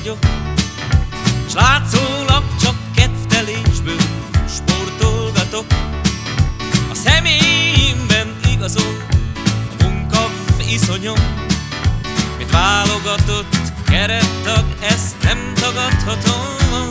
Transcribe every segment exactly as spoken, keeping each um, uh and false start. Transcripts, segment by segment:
vagyok, s látszólag csak kedvelésből sportolgatok. A személyemben igazol a munka iszonyom, mit válogatott kerettag, ezt nem tagadhatom.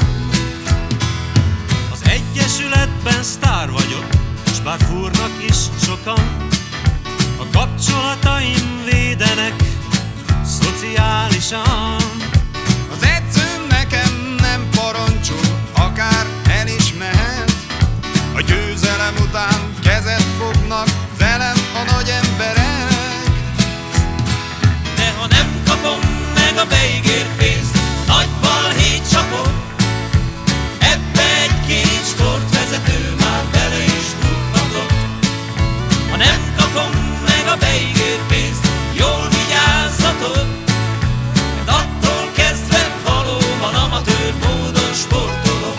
Az egyesületben sztár vagyok, s bár fúrnak is sokan, a kapcsolataim védenek szociálisan. Az edzőm nekem nem parancsol, akár el is mehet. A győzelem után kezet fognak velem a nagy emberek. De ha nem kapom meg a beígért pénzt, nagy balhét csapok. Ebbe egy-két sportvezető már bele is bukhatott. Ha nem kapom meg a beígért pénzt, jól vigyázzatok, mert attól kezdve valóban amatőr módon sportolok.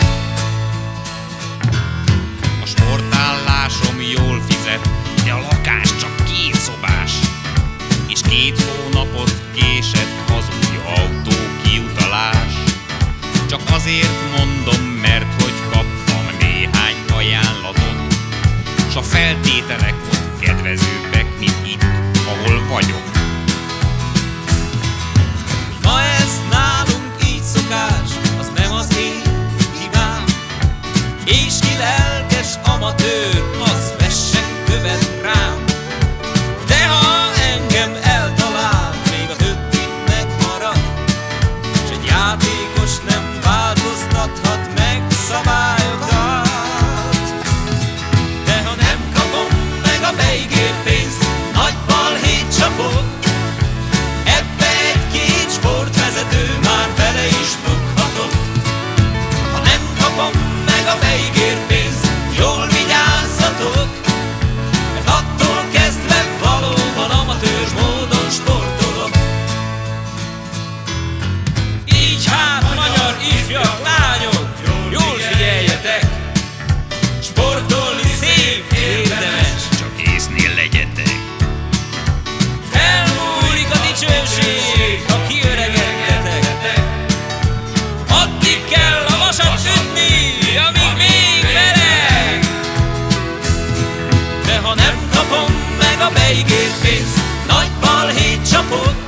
A sportállásom jól fizet, de a lakás csak két szobás, és két hónapot késett az új autó kiutalás. Csak azért mondom, mert hogy kaptam néhány ajánlatot, s a feltételek ott kedvezőbbek, mint itt, ahol vagyok. Ma ez nálunk így szokás, az nem az én hibám, és ki lelkes amatőr, az vessen követ rám. De ha engem eltalál, még a többi megmarad, s egy játékos nem változtathat meg szabályokat. De ha nem kapom meg a beígért pénzt, nagy balhét csapok. Ebbe egy-két sportvezető már bele is bukhatott. Ha nem kapom meg a beígért pénzt, jól vigyázzatok, mert attól kezdve valóban amatőr módon sportolok. Így hát, magyar ifjak, lányok, jól figyeljetek! Sportolni szép, érdemes, Csak észnél legyetek. elmúlik a dicsőség, ha kiöregedtetek. Addig kell a vasat ütni, amíg még meleg. De ha nem kapom meg a beígért pénzt, nagy balhét csapok.